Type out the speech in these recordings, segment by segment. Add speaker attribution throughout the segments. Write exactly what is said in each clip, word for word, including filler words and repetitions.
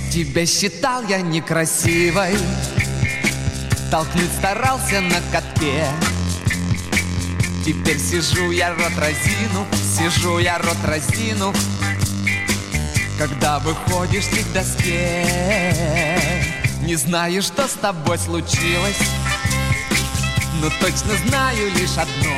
Speaker 1: Тебя считал я некрасивой, толкнуть старался на катке. Теперь сижу я рот разину, сижу я рот разину, когда выходишь ты к доске. Не знаю, что с тобой случилось, но точно знаю лишь одно: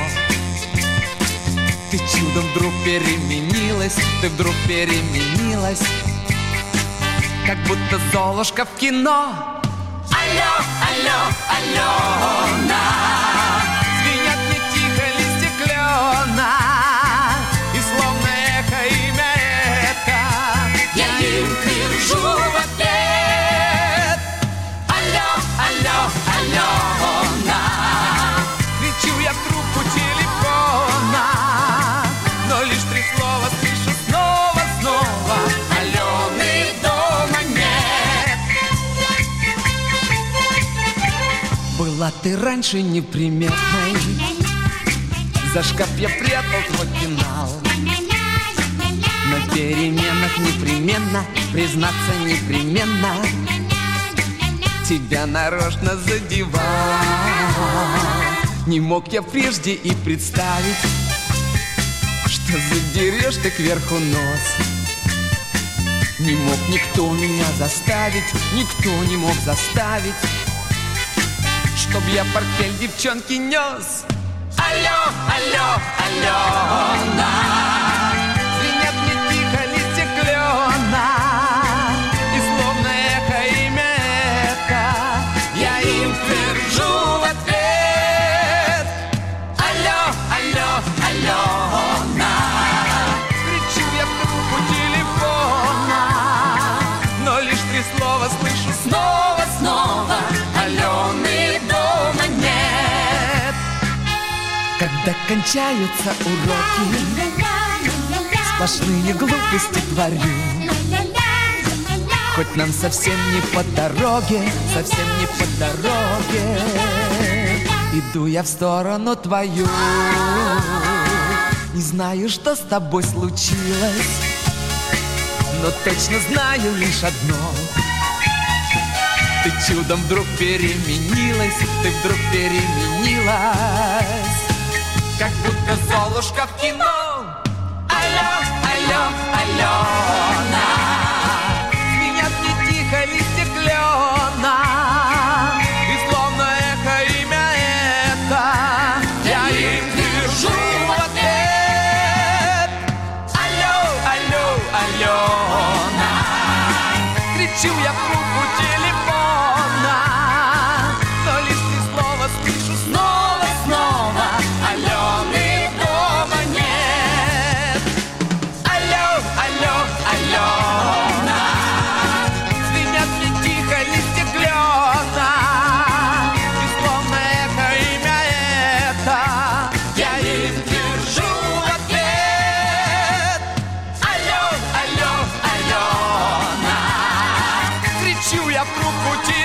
Speaker 1: ты чудом вдруг переменилась, ты вдруг переменилась, как будто Золушка в кино. Алло, алло, Алена, звенят мне тихо листья клена, и словно эхо имя это я им твержу в ответ. Алло, алло, Алена, кричу я в трубку телефона, но лишь три слова слышу снова, снова: Алены дома нет. Была ты раньше неприметной, за шкаф я прятал твой пенал. На переменах непременно, признаться непременно, тебя нарочно задевал. Не мог я прежде и представить, что задерешь ты кверху нос. Не мог никто меня заставить, никто не мог заставить, чтоб я портфель девчонки нес. Алло, алло, Алена, звенят мне тихо листья клена, и словно эхо имя это я им твержу в ответ. Алло, алло, Алена, кричу я в трубку телефона, но лишь три слова слышу снова, снова: Алены дома нет. Когда кончаются уроки, сплошные глупости творю, хоть нам совсем не по дороге, совсем не по дороге. Иду я в сторону твою, не знаю, что с тобой случилось, но точно знаю лишь одно: ты чудом вдруг переменилась, ты вдруг переменилась, как будто Золушка в кино. Алло, алло, Алена, звенят мне тихо листья клена, и словно эхо имя это я им держу в ответ. Алло, алло, Алена, кричу я в трубку телефона, но лишь три слова слышу снова, снова: Алены дома нет. Алло, алло, Алена, звенят мне тихо листья клена, и словно эхо имя это я им держу в ответ. Алло, алло, Алена, кричу я в трубку телефона,